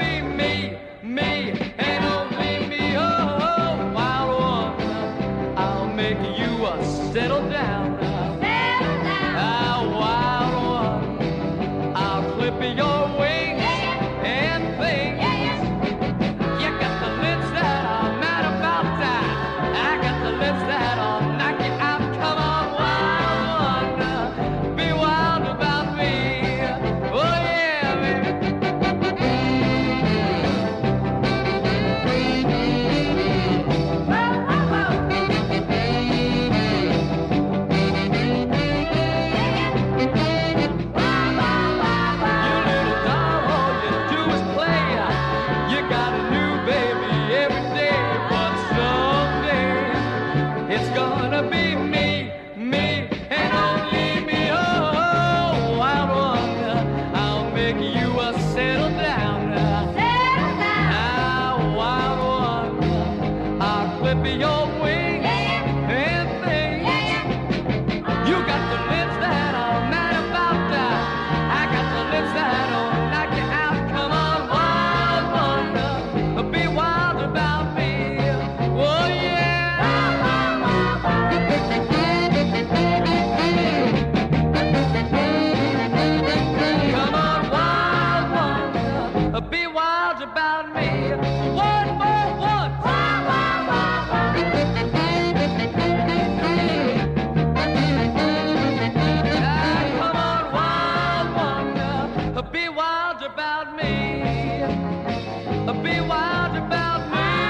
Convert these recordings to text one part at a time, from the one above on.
be me, and only me. Oh, wild one, I'll make you settle down. Wild one, I'll clip your wings and things. You got the lips that are mad about that. I got the lips that'll knock you out. Come on, wild one, be wild about me. Oh yeah, baby. You little doll, all you do is play. You got a new baby every day, but someday it's gonna be me, and only me. Oh, wild one, I'll make you settle down. Wild one, I'll clip your wings and things. You got the lips that are mad about that. I got the lips that'll knock you out. Come on, wild one, be wild about me. Oh yeah. Come on, wild one, be wild about me. One more once. Come on, wild one, be wild about me. Be wild about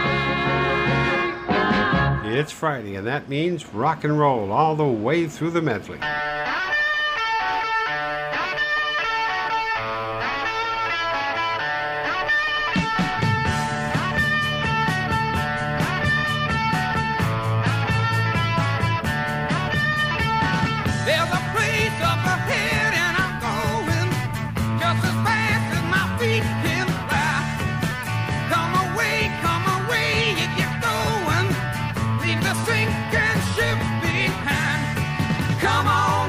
me. It's Friday, and that means rock and roll all the way through the medley. There's a place up ahead and I'm going just as fast as my feet can fly. Come away, you get going. Leave the sinking ship behind. Come on.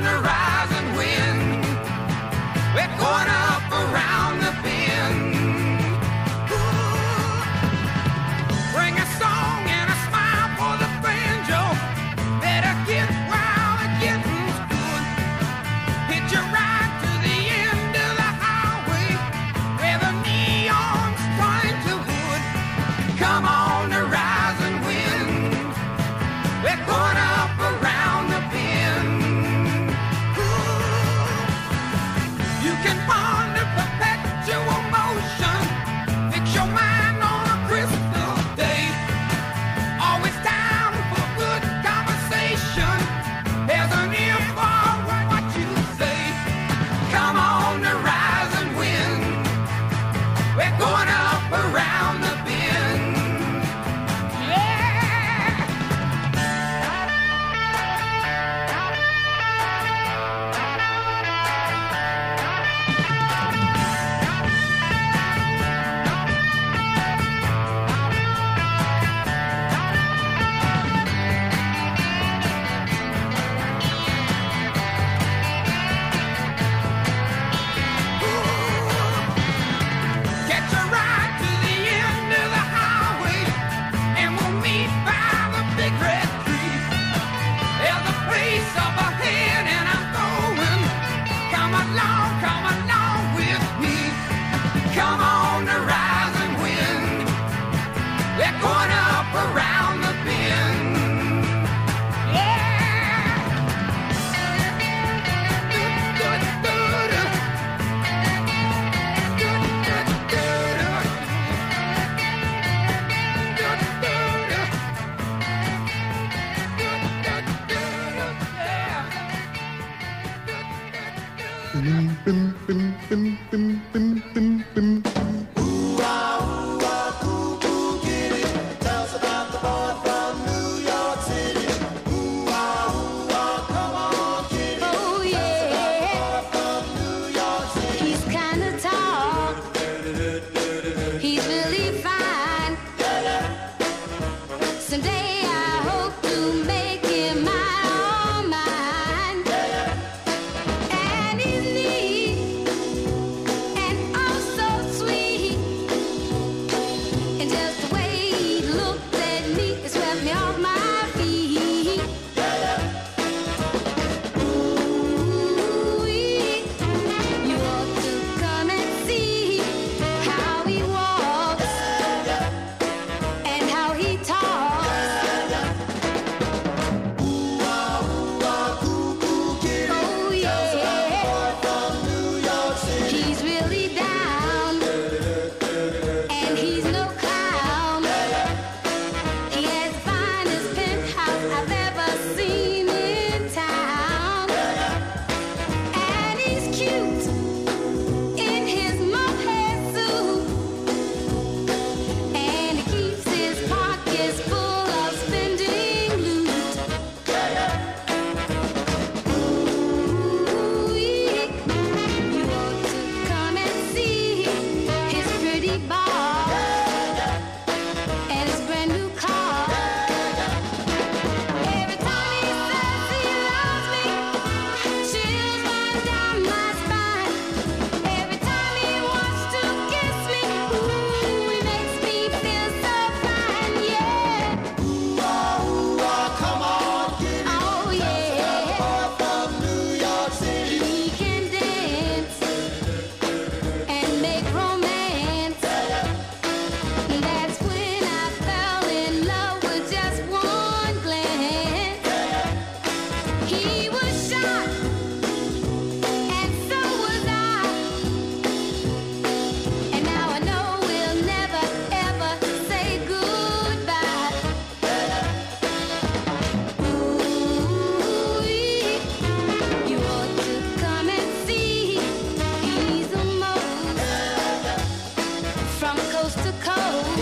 coast to coast.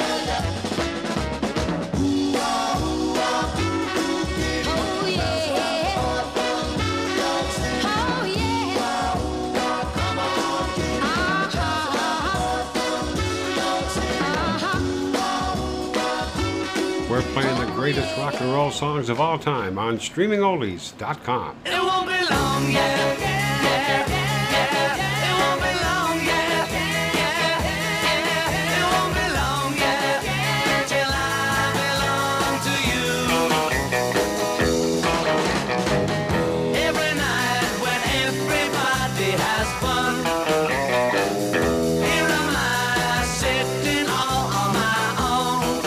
Oh yeah. Oh yeah. We're playing the greatest rock and roll songs of all time on streamingoldies.com. It won't be long, yeah, yeah, yeah, yeah. It won't be long, yeah, yeah, yeah. It won't be long, yeah, till I belong to you. Every night when everybody has fun, here am I sitting all on my own.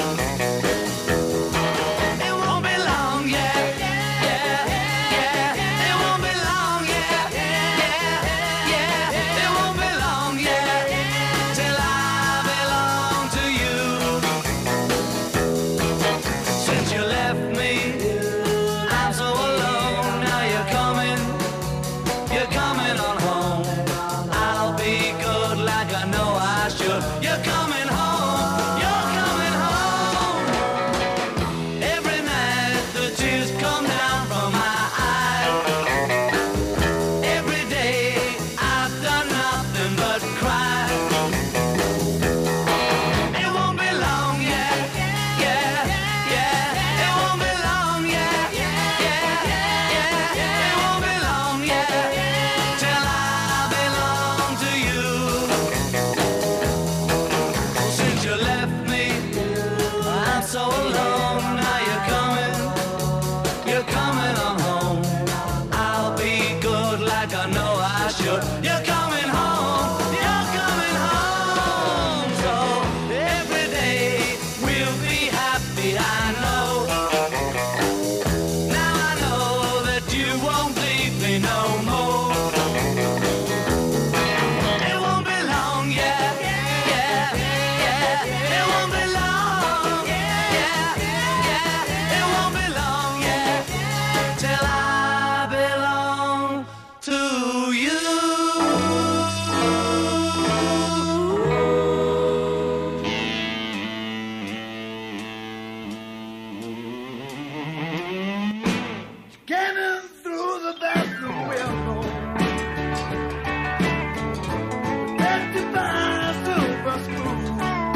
It won't be long, yeah, yeah, yeah. It won't be long, yeah, yeah, yeah. It won't be long, yeah, till I belong to you. Since you left me, I'm so alone. Now you're coming on home. I'll be good like I know I should. You're coming home, you're coming home. Every night the tears come down from my eyes. Every day I've done nothing but cry. It won't be long, yeah, yeah, yeah. It won't be long, yeah, yeah, yeah. It won't be long, yeah, till I belong to you. Since you left me, I'm so alone. Now you're coming on home. I'll be good like I know I should. You're coming home, you're coming home. So every day we'll be happy, I know. Now I know that you won't leave me no more. It won't be long, yeah, yeah, yeah. It won't be long, yeah, yeah. It won't be long, yeah, till I belong to you. Scanning through the bathroom window, rectify silver spoon.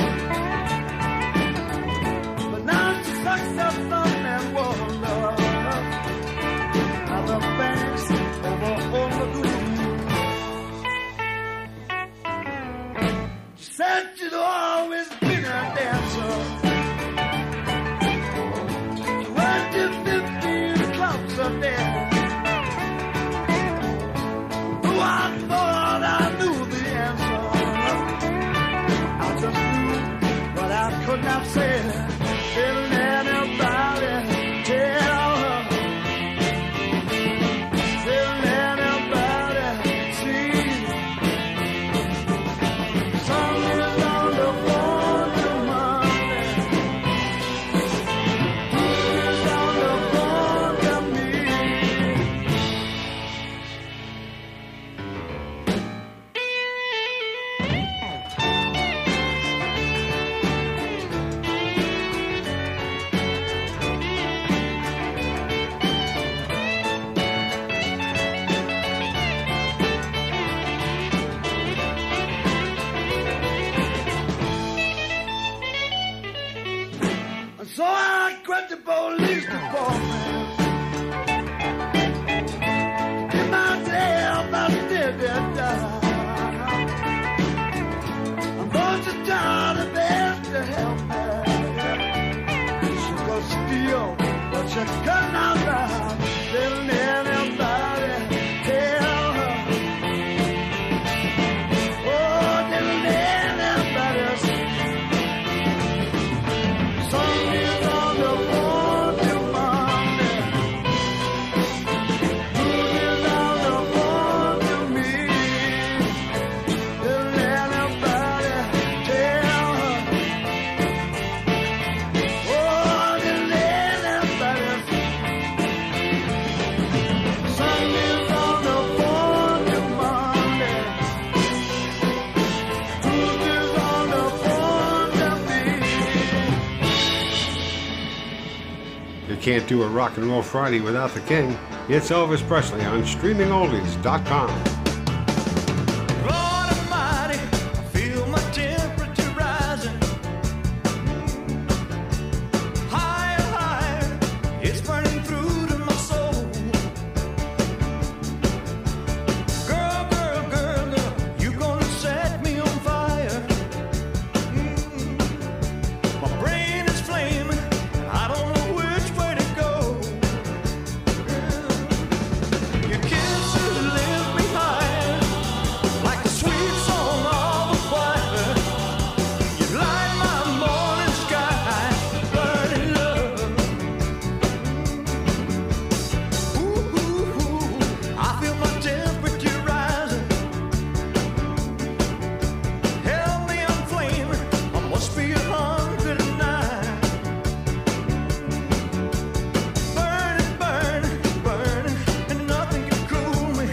But now she sucks up thumb and wonder how the banks over on the lagoon. She said she'd always been a dancer. She worked in 15 clubs a day. Oh, I thought I knew the answer. I just knew, but I could not say it. Didn't anybody tell her? Didn't anybody see? Sun is on the phone to Monday. Moon is on the phone to me. And so I quit the police department. In myself, I did die. I'm going to try the best to help me. She could steal, but she could not lie. Didn't anybody tell her? Oh, didn't anybody see? Sun is on the phone to Monday. can't do a Rock and Roll Friday without the king. It's Elvis Presley on StreamingOldies.com. Lord Almighty, I feel my temperature rising. Higher, higher, it's burning through to my soul. Girl, girl, girl, girl, you gonna set me on fire. My brain is flaming, I don't know which way to go. Your kisses lift me higher, like a sweet song of a choir. You light my morning sky, burning love. Ooh, ooh, ooh, I feel my temperature rising. Help me, I'm flaming, I must be 109. Burning, burning, burning, and nothing can cool me.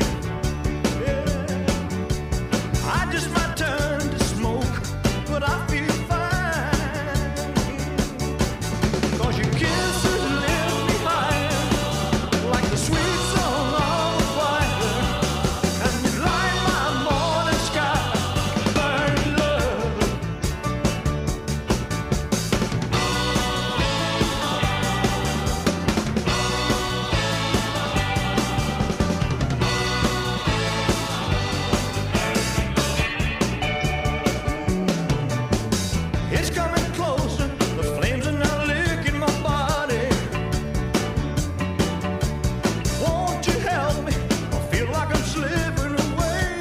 Yeah. I just might turn to smoke, but I feel fine. 'Cause your kisses lift me higher, like the sweet song of a choir. And you light my morning sky, burning love. It's coming closer, the flames are now licking my body. Won't you help me? I feel like I'm slipping away.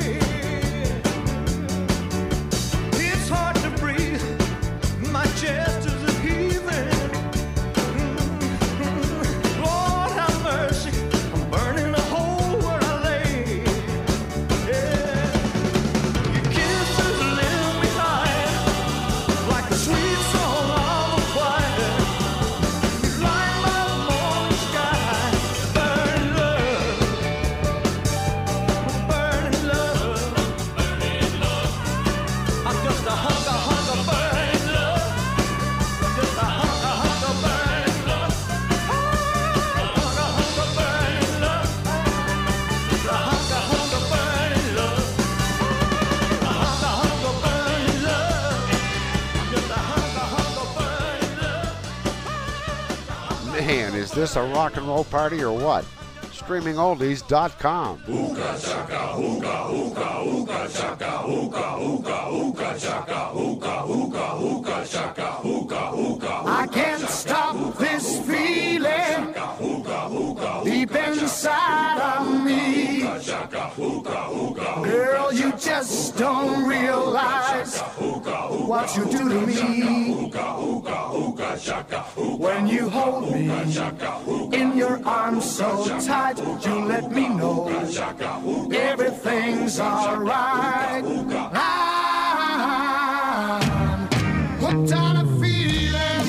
It's hard to breathe, my chest is a heaving. Lord have mercy, I'm burning a hole where I lay. Yeah. Your kisses lift me higher, like the sweet song of a choir. You light my morning sky, burning love, burning love. I'm just a hunk of burning love, just a hunk of burning love, hunk of burning love, just a hunk of burning love, a hunk of burning love. Just a hunk of burning love. Man, is this a rock and roll party or what? StreamingOldies.com. I can't stop this feeling deep inside of me. Girl, you just don't realize what you do to me. When you hold me in your arms so tight, you let me know everything's alright. I'm hooked on a feeling,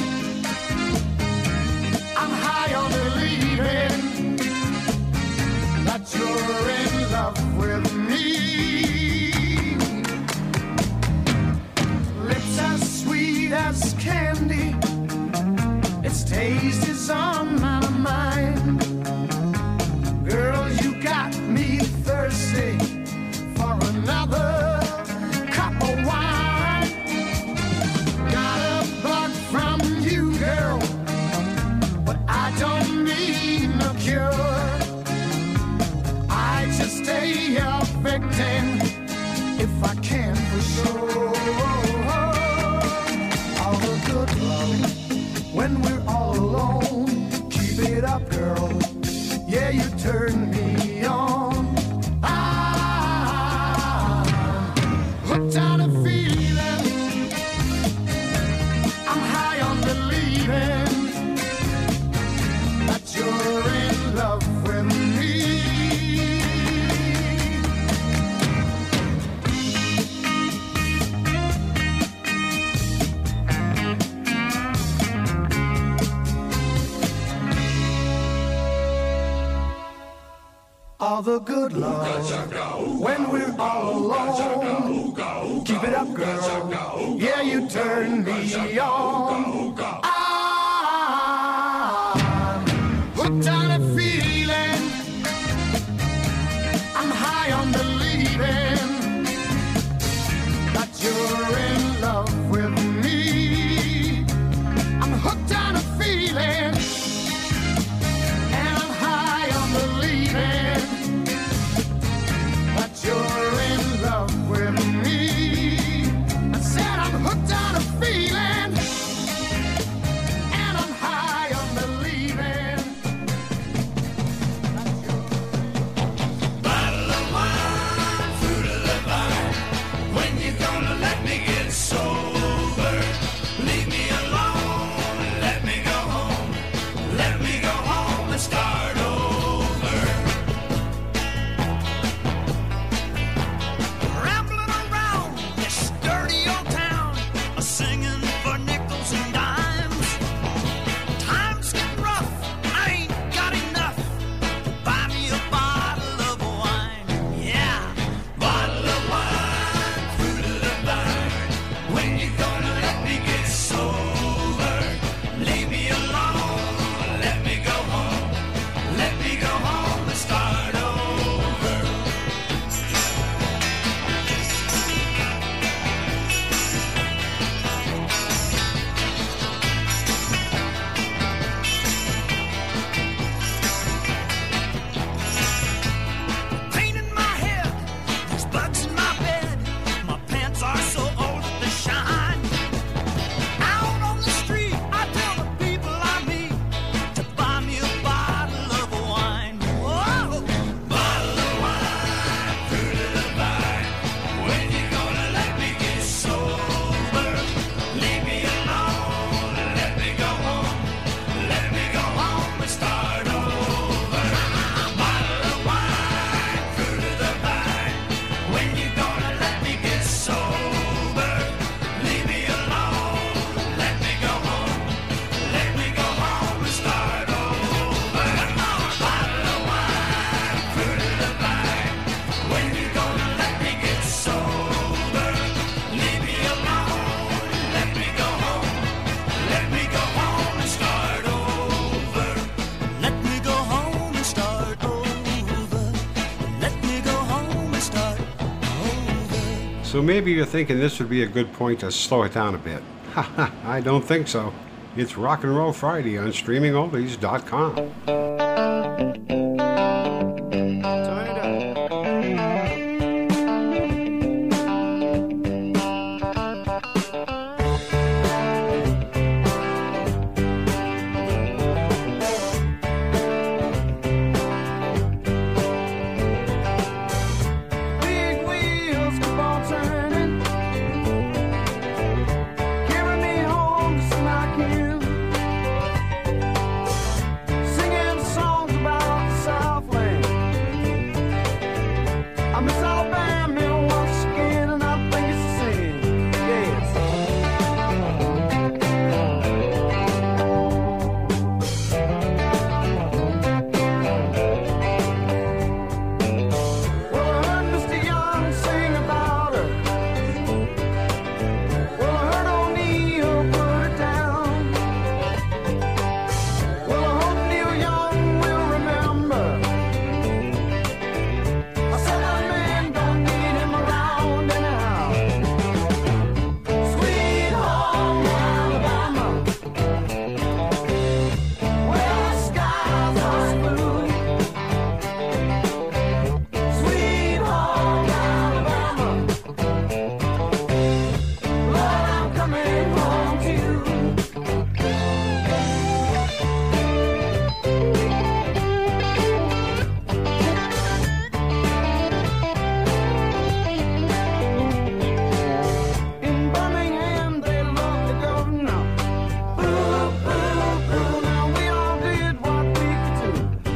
I'm high on believing that you're in love with me. Lips as sweet as candy, its taste is on my mind. Girl, you got me thirsty for another cup of wine. Got a bug from you, girl, but I don't need no cure. I just stay a victim if I can for sure. All the good love when we're all alone. Keep it up, girl. Yeah, you turn me on. I'm hooked on a feeling, I'm high on believing that you're in love with me. All the good love when we're all alone. Keep it up, girl. Yeah, you turn me on. I'm hooked on a feeling. I'm high on believing that you're in love with me. I'm hooked on a feeling, and I'm high on believing that you're in love with me. I said I'm hooked on a feeling, and I'm high on believing that you're Bottle of wine, fruit of the vine. When you gonna let me get sober? Leave me alone, let me go home. Let me go home and start over. Rambling around this dirty old town, singing for nickels and dimes. Times get rough, I ain't got enough to buy me a bottle of wine. Yeah, bottle of wine, fruit of the vine. When you gonna let me get sober? Leave me alone, let me go home. Let me go home and start over. Pain in my head, there's bugs in my bed. My pants are so old that they shine. Out on the street, I tell the people I meet to buy me a bottle of wine. Whoa! Bottle of wine, fruit of the vine. When you gonna let me get sober? Leave me alone, let me go home. Let me go home and start over. Bottle of wine, fruit of the vine. When you gonna let me get sober? Leave me alone, let me go home. Let me go home and start over. Bottle of wine, fruit of the vine. When you gonna let me get sober? Leave me alone, let me go home. Let me go home and start over. Let me go home and start over. Let me go home and start over. So maybe you're thinking this would be a good point to slow it down a bit. Haha, I don't think so. It's Rock and Roll Friday on StreamingOldies.com. Turn it up. Big wheels keep on turning, carry me home to smack you. Singing songs about the Southland. I miss Alabama once again, and I think it's the same. Yes. Well, I heard Mr. Young sing about her. Well, I heard O'Neill put it down. Well, I hope Neil Young will remember. I said that man don't need him around anyhow. Sweet home Alabama, where the skies are blue. Sweet home Alabama, Lord, I'm coming home to you. In Birmingham, they love the governor. Boo, boo, boo. Now we all did what we could do.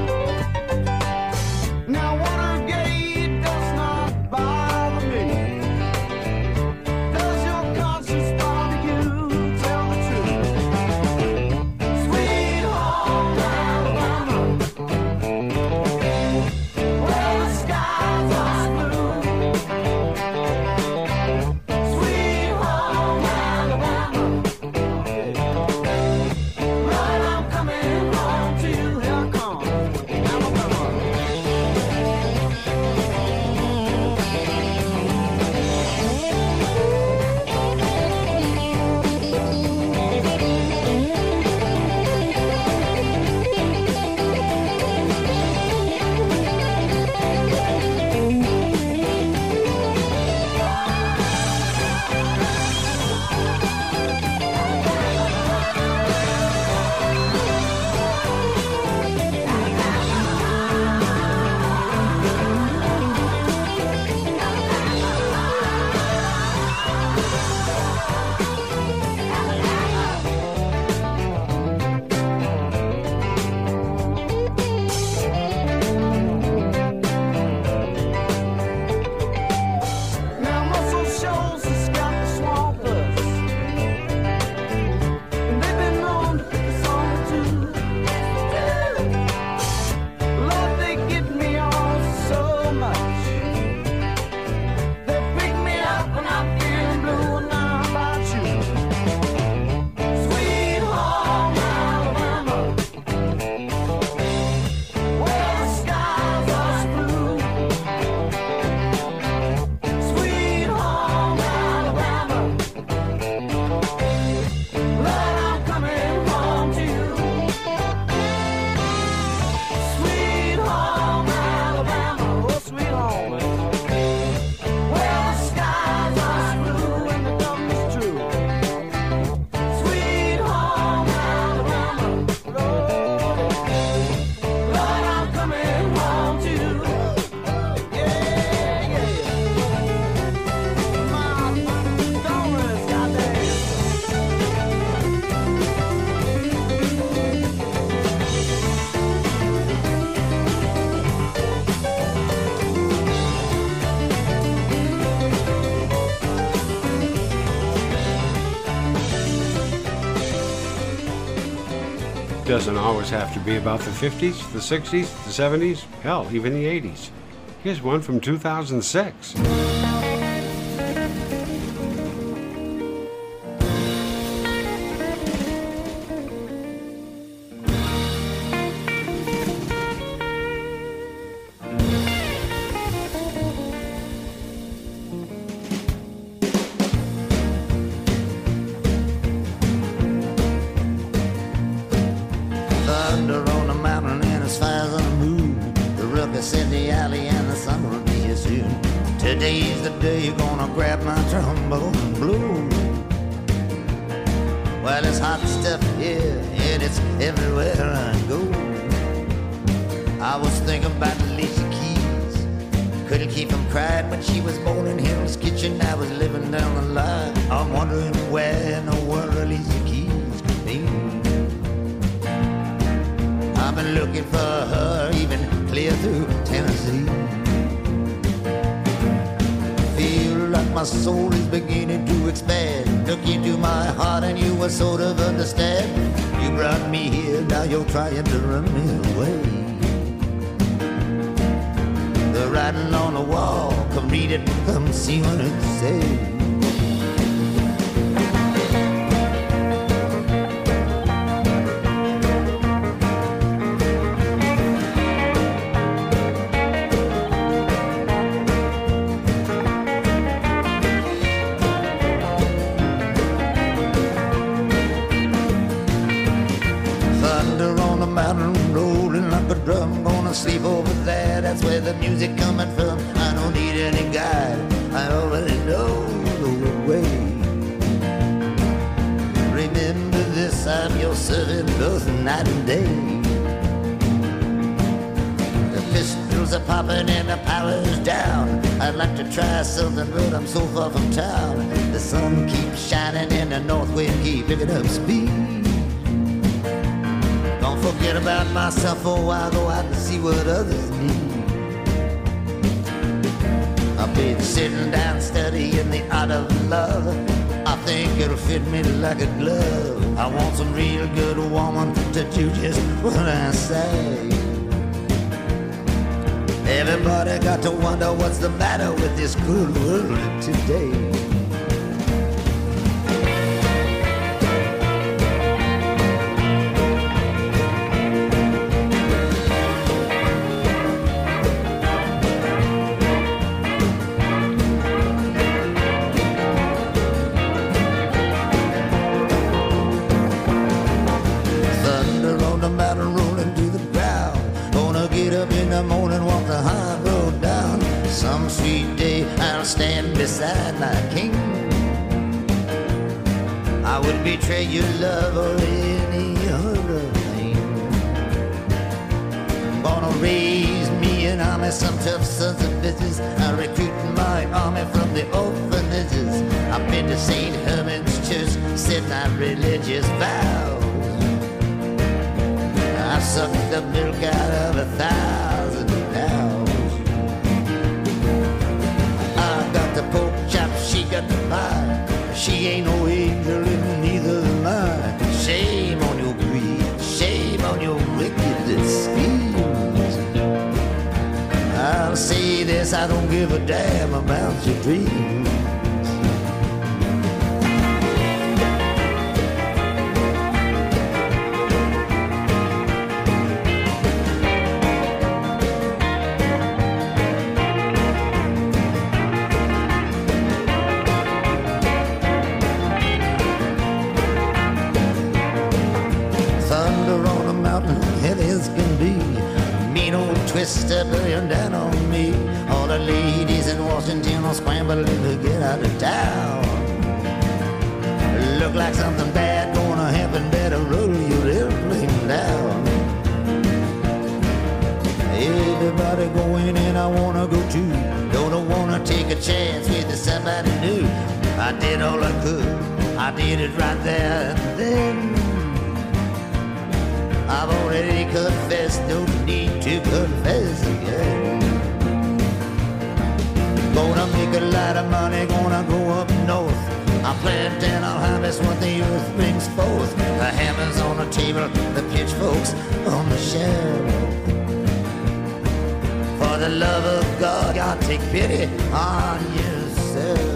Now Watergate does not bother me. Does your conscience bother you? doesn't always have to be about the 50s, the 60s, the 70s, hell, even the 80s. Here's one from 2006. Thunder on the mountain and as far as on the moon. The ruckus in the alley and the sun will be here soon. Today's the day you're gonna grab my trombone and blow. Well, it's hot stuff here and it's everywhere I go. I was thinking about Alicia Keys. Couldn't keep from crying when she was born in Hell's Kitchen. I was living down the line. I'm wondering where in the world Alicia Keys could be. I've been looking for her even clear through Tennessee. Feel like my soul is beginning to expand. Look into my heart and you will sort of understand. You brought me here, now you're trying to run me away. The writing on the wall, come read it, come see what it says. Drum, gonna sleep over there. That's where the music coming from. I don't need any guide. I already know the way. Remember this, I'm your servant both night and day. The pistols are popping and the power's down. I'd like to try something, but I'm so far from town. The sun keeps shining and the north wind keep picking up speed. Don't forget about myself for a while, go out and see what others need. I've been sitting down studying the art of love. I think it'll fit me like a glove. I want some real good woman to do just what I say. Everybody got to wonder what's the matter with this good world today. Some sweet day I'll stand beside my king. I would betray your love or any other thing. Gonna raise me an army, some tough sons of bitches. I'm recruiting my army from the orphanages. I've been to St. Herman's Church, said my religious vows. I've sucked the milk out of 1,000 cows. The pork chop, she got the pie. She ain't no angel and neither am I. Shame on your greed, shame on your wicked schemes. I'll say this, I don't give a damn about your dreams. Twister burning down on me. All the ladies in Washington are scrambling to get out of town. Look like something bad gonna happen. Better roll your airplane down. Everybody going and I wanna go too. Don't wanna take a chance with somebody new. I did all I could. I did it right there and then. I've already confessed, don't need to confess again. Gonna make a lot of money, gonna go up north. I'll plant and I'll harvest what the earth brings forth. The hammer's on the table, the pitchfork books on the shelf. For the love of God, God, take pity on yourself.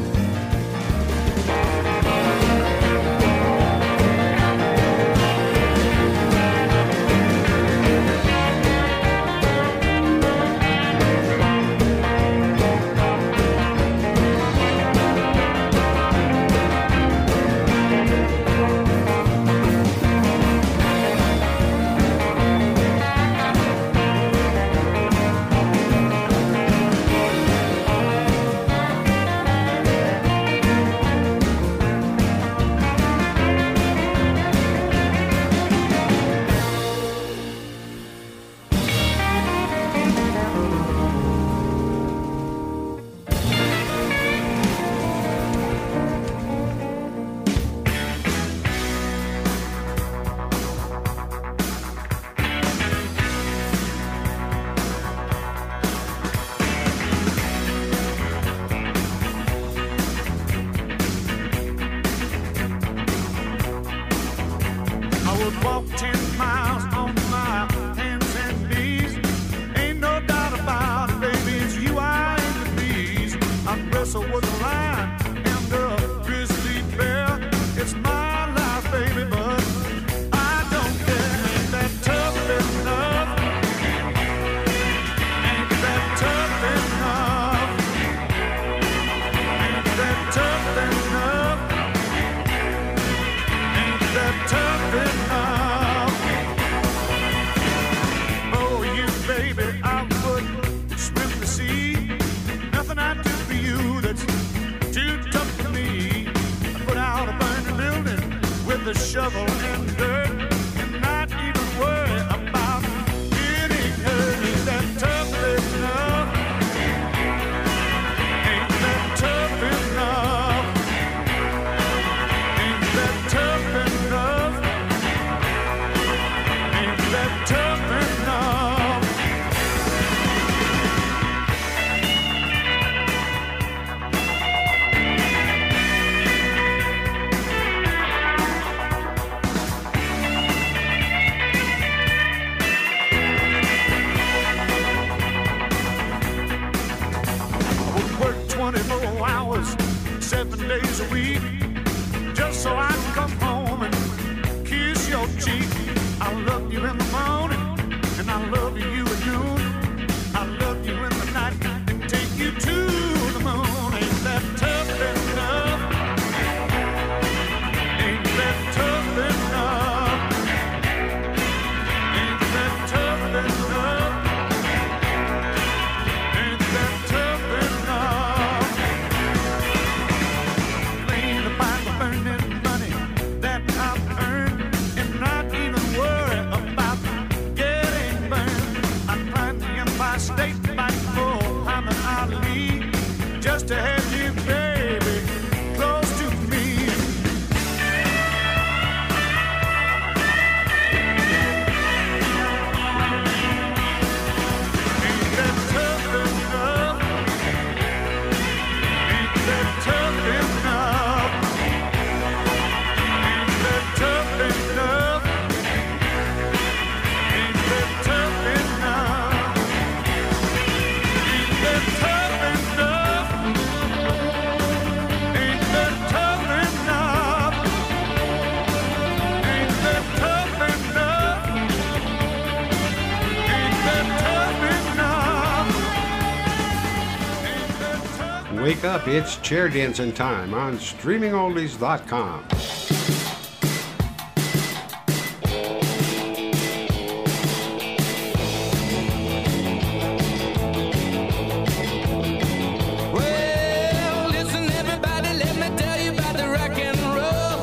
Walk 10 miles on my hands and knees. Ain't no doubt about it, baby, it's you I aim to please. I wrestle with a lion and a grizzly bear. It's my life, baby, but I don't care. Ain't that tough enough? Ain't that tough enough? Ain't that tough enough? Ain't that tough enough? The shovel and dirt, and not even worry about getting hurt. Ain't that tough enough? Ain't that tough enough? Ain't that tough enough? Ain't that tough enough? Hours, 7 days a week, just so I can come home and kiss your cheek. I love you in the morning, and I love you at noon. I love you in the night, and take you to the moon. Ain't that tough enough? Ain't that tough enough? Ain't that tough enough? Ain't that tough enough? Just to have you, baby, close to me. Ain't that tough enough? Ain't that tough enough? Ain't that tough enough? Ain't that tough enough? Ain't that tough enough? Ain't that tough enough? Ain't that tough enough? Ain't that tough enough? Wake up, it's chair dancing time on streamingoldies.com. Well, listen, everybody, let me tell you about the rock and roll.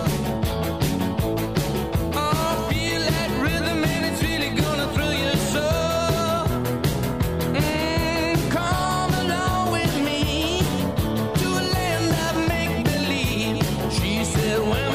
Oh, feel that rhythm and it's really gonna thrill your soul. Come along with me to a land of make-believe. She said, when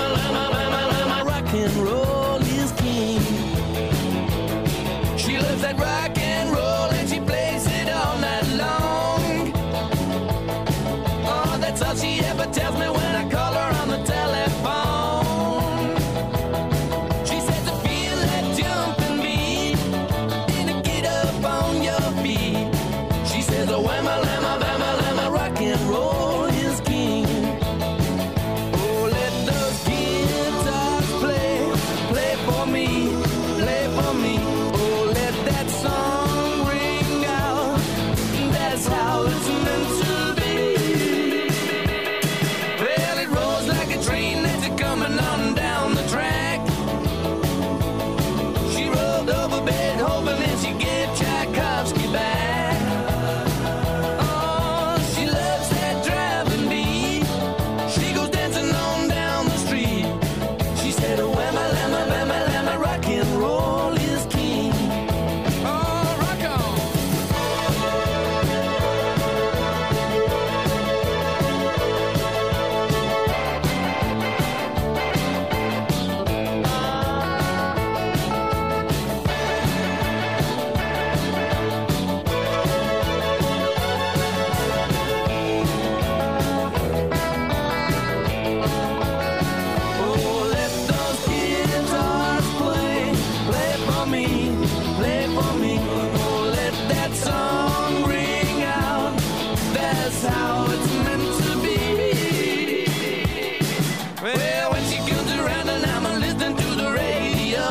Well, when she comes around and I'm listening to the radio,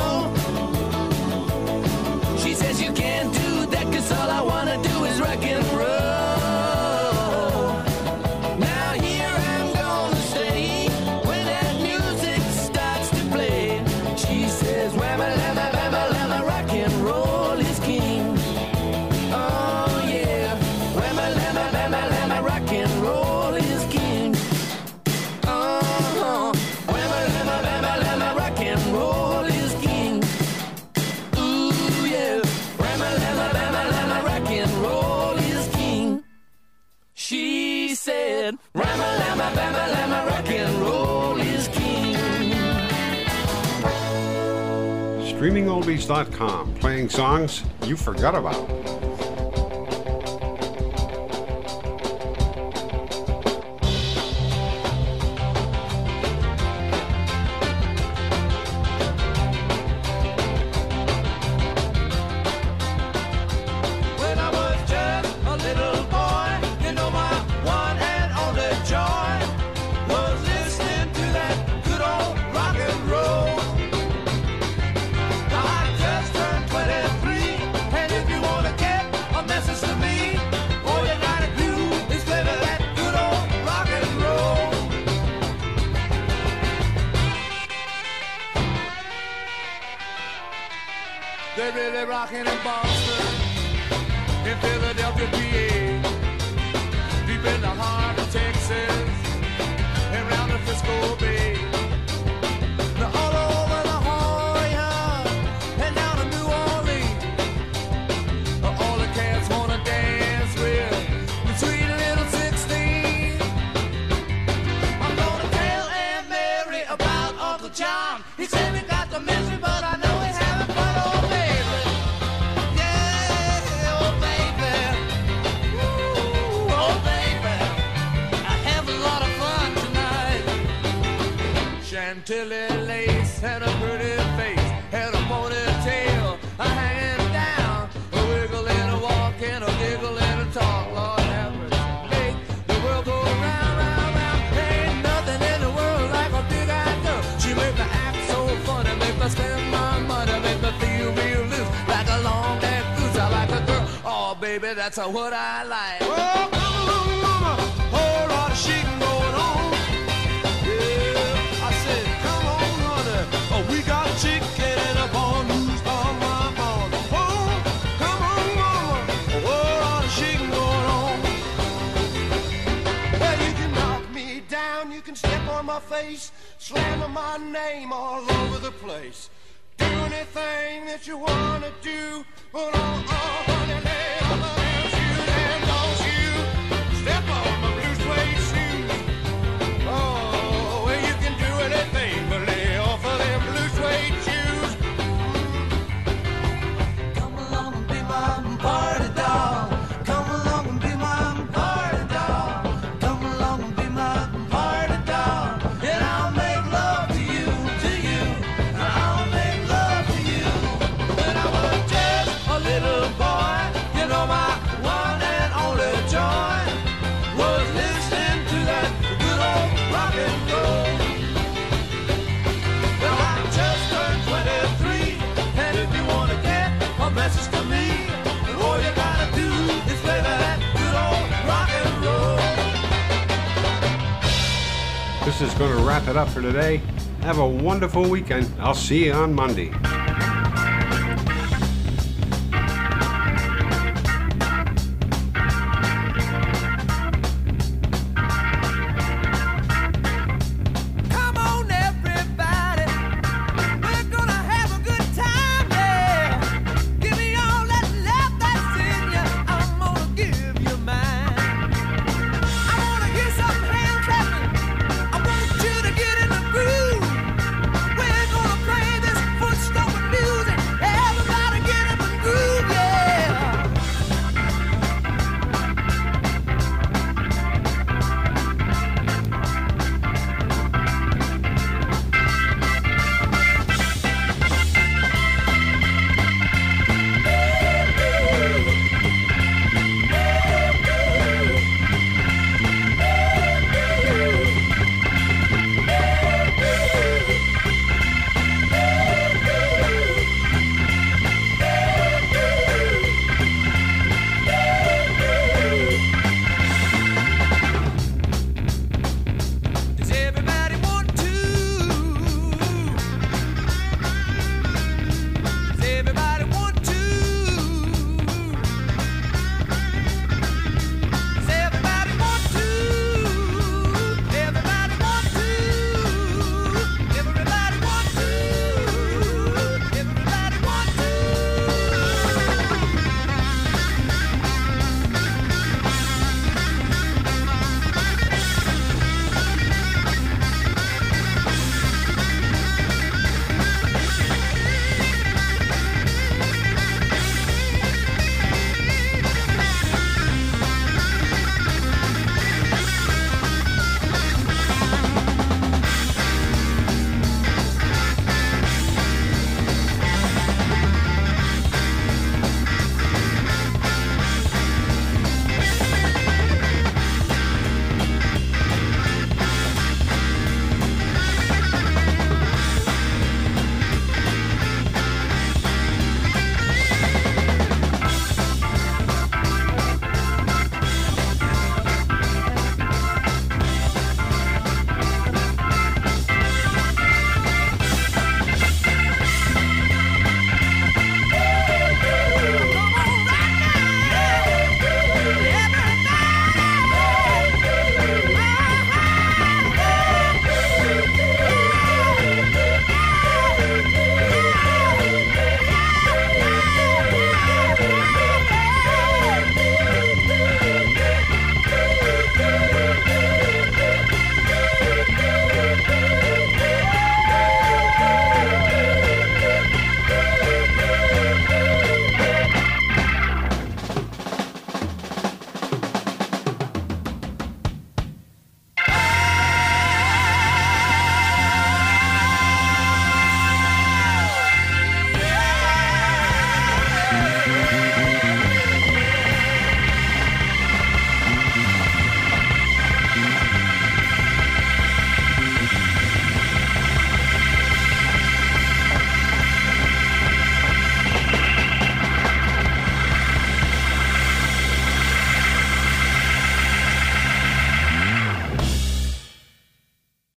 she says you can't do that 'cause all I wanna do is rock and roll. Now here I'm gonna stay when that music starts to play. She says, whamma lamma bamma lamma, rock and roll is king. Oh yeah, whamma lamma bamma lamma, rock and roll is king. Oh, whamma lamma bamma lamma, rock and roll is king. Ooh yeah, whamma lamma bamma lamma, rock and roll is king. She said, whamma lamma bamma lamma, rock and roll is king. StreamingOldies.com, playing songs you forgot about. When I was just a little boy, you know my one and only joy was listening to that good old rock and roll. Now I just turned 23, and if you want to get a message to me, all you gotta do is play me that good old rock and roll. They're really rocking in Boston, in Philadelphia, PA, deep in the heart of Texas, and round the Frisco Bay. Now all over La Jolla, and down to New Orleans, all the cats wanna dance with the sweet little 16. I'm gonna tell Aunt Mary about Uncle John. He said he got the misery, but I know he's having fun, oh baby. Yeah, oh baby. Ooh, oh baby. I have a lot of fun tonight. Chantilly lace and a pretty face, had a ponytail hanging down, a wiggle and a walk and a giggle and a talk. Lord have mercy, make the world go round, round, round. There ain't nothing in the world like a big-eyed girl. She make me act so funny, make me spend my money, make me feel real loose, like a long-neck goose. I like a girl, oh baby, that's what I like. Oh, come along, mama, whole lot of shaking going on. Yeah, I said, come on, honey, oh, we got chicken and a bun on my phone. Oh, come on, mama, a whole lot of shaking going on. Well, you can knock me down, you can step on my face, slamming my name all over the place. Do anything that you wanna do, but honey, lay on the damn shoes and don't you step on my blue suede shoes. Oh, well, you can do anything but lay off of them blue suede shoes. Come along and be my party doll. Come along and be my party doll. Come along and be my party doll. And I'll make love to you, and I'll make love to you. When I was just a little boy, you know my one and only joy was listening to that good old rock and roll. Well, I just turned 23, and if you want to get a message to me, all you gotta do is play that good old rock and roll. This is going to wrap it up for today. Have a wonderful weekend. I'll see you on Monday.